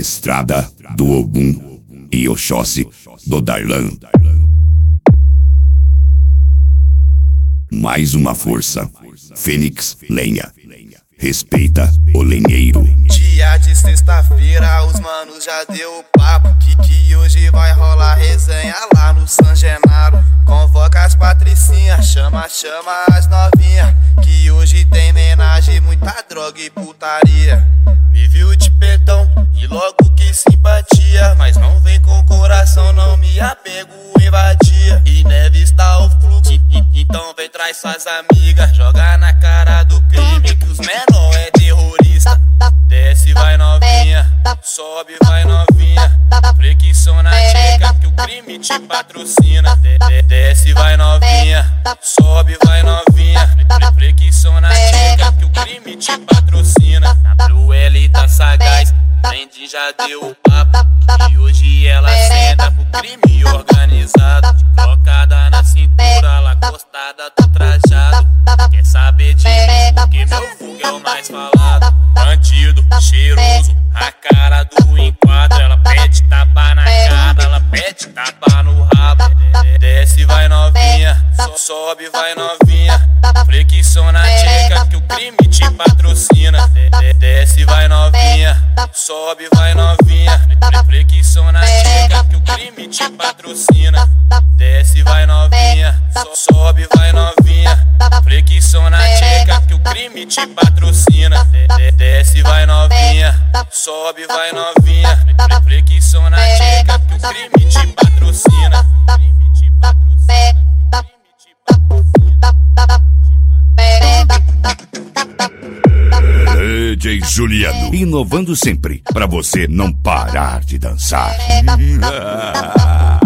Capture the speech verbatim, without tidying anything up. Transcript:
Estrada do Ogum e Oxóssi do Darlan. Mais uma força. Fênix lenha. Respeita o lenheiro. Dia de sexta-feira, os manos já deu o papo que, que hoje vai rolar resenha lá no San Genaro. Convoca as patricinhas, chama, chama as novinhas, que hoje tem homenagem, muita droga e putaria. Me viu de pentão e logo que simpatia, mas não vem com coração, não me apego em vadia. E neve está o fluxo, então vem traz suas amigas, joga na cara do crime que os menor é terrorista. Desce vai novinha, sobe vai novinha, flexão na tcheca que o crime te patrocina. Desce vai novinha, sobe vai novinha, flexão na tcheca que o crime te patrocina. Pro L tá sagaz, Fendi já deu o papo, e hoje ela senta pro crime organizado. Trocada na cintura, lá acostada do trajado. Quer saber de mim, porque meu fogo é o mais falado. Bandido, cheiroso, a cara do enquadro. Ela pede tapa na cara, ela pede tapa no rabo. Desce vai novinha, sobe vai novinha, flexão na tcheca que o crime te patrocina. Desce vai novinha, sobe vai novinha, flexão na tcheca que o crime te patrocina. Desce vai novinha, sobe vai novinha, flexão na tcheca que o crime te patrocina. Desce vai novinha, sobe vai novinha, flexão na tcheca que o crime te patrocina. D J Juliano, inovando sempre, pra você não parar de dançar.